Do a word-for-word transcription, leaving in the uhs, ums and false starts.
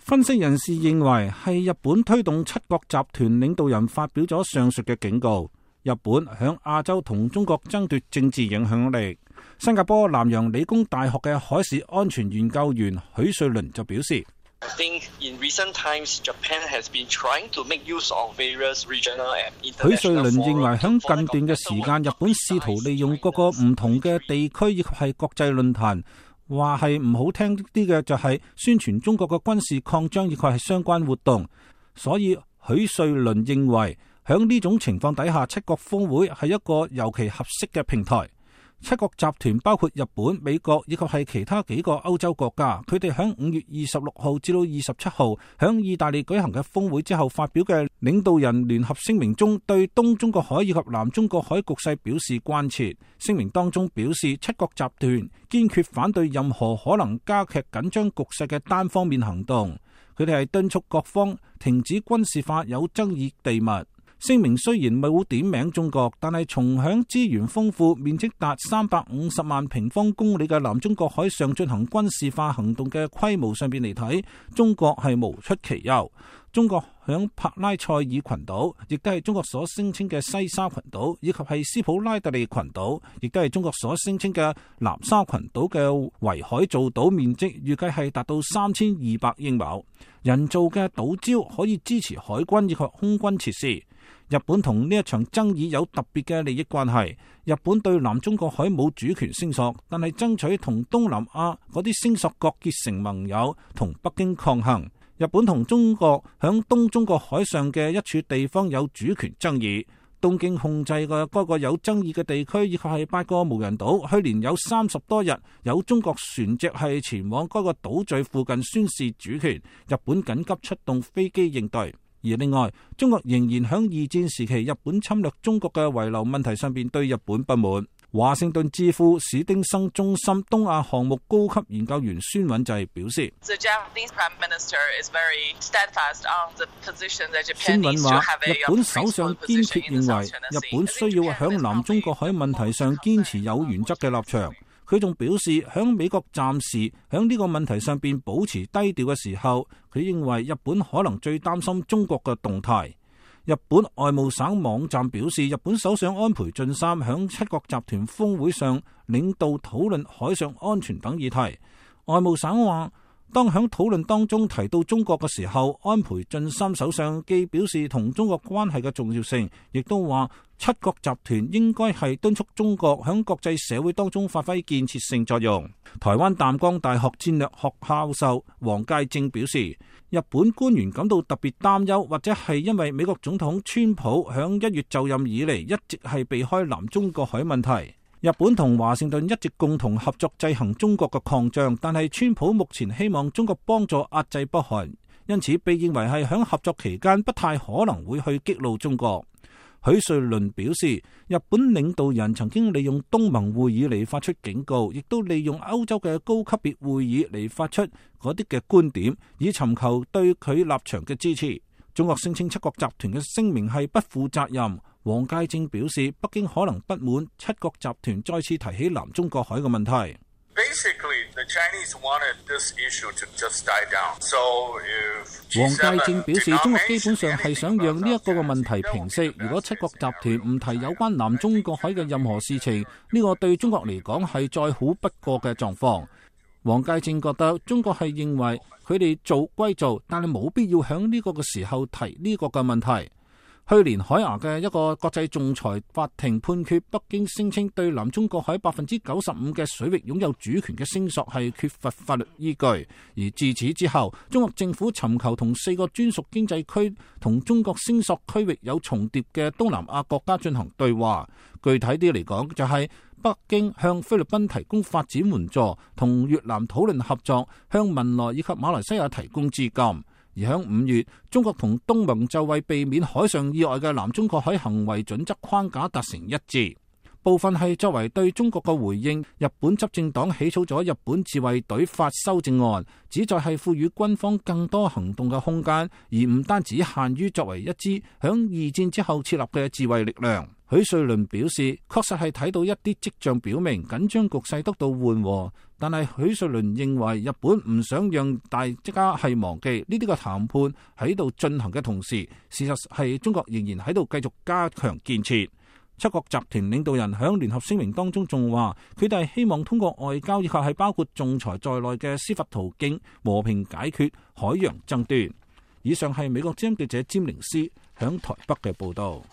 分析人士認為係日本推動七國集團領導人發表咗上述嘅警告。日本響亞洲同中國爭奪政治影響力。新加坡南洋理工大學嘅海事安全研究員許瑞麟就表示， I think in recent times, Japan has been trying to make use of various regional and international forums. 許瑞麟認為響近段嘅時間，日本試圖利用各個唔同嘅地區以及係國際論壇，話係唔好聽啲嘅就係宣傳中國嘅軍事擴張以及係相關活動。所以許瑞麟認為響呢種情況底下，七國峰會係一個尤其合適嘅平台。七國集團包括日本、美國以及係其他幾個歐洲國家，佢哋響五月二十六號至到二十七號響意大利舉行嘅峰會之後發表嘅領導人聯合聲明中，對東中國海以及南中國海局勢表示關切。聲明當中表示，七國集團堅決反對任何可能加劇緊張局勢嘅單方面行動。佢哋係敦促各方停止軍事化有爭議地物。聲明雖然冇點名中國，但係從響資源豐富、面積達三百五十萬平方公里嘅南中國海上進行軍事化行動嘅規模上邊嚟睇，中國係無出其右。中國響帕拉塞爾群島，亦都係中國所聲稱嘅西沙群島，以及係斯普拉特利群島，亦都係中國所聲稱嘅南沙群島嘅圍海造島面積，預計係達到三千二百英畝。人造嘅島礁可以支持海軍以及空軍設施。日本同呢一場爭議有特別嘅利益關係。日本對南中國海冇主權聲索，但係爭取同東南亞嗰啲聲索國結成盟友，同北京抗衡。日本同中國響東中國海上嘅一處地方有主權爭議。東京控制嘅嗰個有爭議嘅地區，以及係八個無人島，去年有三十多日有中國船隻係前往嗰個島嶼附近宣示主權，日本緊急出動飛機應對。而另外，中國仍然響二戰時期日本侵略中國嘅遺留問題上邊對日本不滿。華盛頓智庫史丁生中心東亞項目高級研究員孫允濟表示，孫允話，日本首相堅決認為日本需要響南中國海問題上堅持有原則嘅立場。佢仲表示，響美國暫時響呢個問題上邊保持低調嘅時候，佢認為日本可能最擔心中國嘅動態。日本外務省網站表示，日本首相安倍晉三響七國集團峰會上領導討論海上安全等議題。外務省話，當響討論當中提到中國嘅時候，安倍晉三首相既表示同中國關係嘅重要性，亦都話七國集團應該係敦促中國響國際社會當中發揮建設性作用。台灣淡江大學戰略學教授黃介正表示，日本官員感到特別擔憂，或者係因為美國總統川普響一月就任以嚟一直係避開南中國海問題。日本同華盛頓一直共同合作制衡中國嘅擴張，但係川普目前希望中國幫助壓制北韓，因此被認為係響合作期間不太可能會去激怒中國。許瑞麟表示，日本領導人曾經利用東盟會議嚟發出警告，亦都利用歐洲嘅高級別會議嚟發出嗰啲嘅觀點，以尋求對佢立場嘅支持。中國聲稱七國集團嘅聲明係不負責任。黃介正表示，北京可能不滿七國集團再次提起南中國海嘅問題。黃介正表示，中國基本上係想讓呢一個嘅問題平息。如果七國集團唔提有關南中國海嘅任何事情，呢個對中國嚟講係再好不過嘅狀況。黃介正覺得中國係認為佢哋做歸做，但係冇必要響呢個嘅時候提呢個嘅問題。去年海牙嘅一個國際仲裁法庭判決，北京聲稱對南中國海百分之九十五嘅水域擁有主權嘅聲索係缺乏法律依據。而自此之後，中國政府尋求同四個專屬經濟區同中國聲索區域有重疊嘅東南亞國家進行對話。具體啲嚟講，就係北京向菲律賓提供發展援助，同越南討論合作，向文萊以及馬來西亞提供資金。而喺五月，中國同東盟就為避免海上意外嘅南中國海行為準則框架達成一致。部分係作為對中國嘅回應，日本執政黨起草咗日本自衛隊法修正案，旨在係賦予軍方更多行動嘅空間，而唔單止限於作為一支響二戰之後設立嘅自衛力量。 許瑞麟表示，確實係睇到一啲跡象表明緊張局勢得到緩和，但係許瑞麟認為日本唔想讓大家係忘記呢啲嘅談判喺度進行嘅同時，事實係中國仍然喺度繼續加強建設。七國集團領導人響聯合聲明當中仲話，佢哋希望通過外交以及係包括仲裁在內嘅司法途徑和平解決海洋爭端。以上係美國之音記者詹寧斯響台北嘅報道。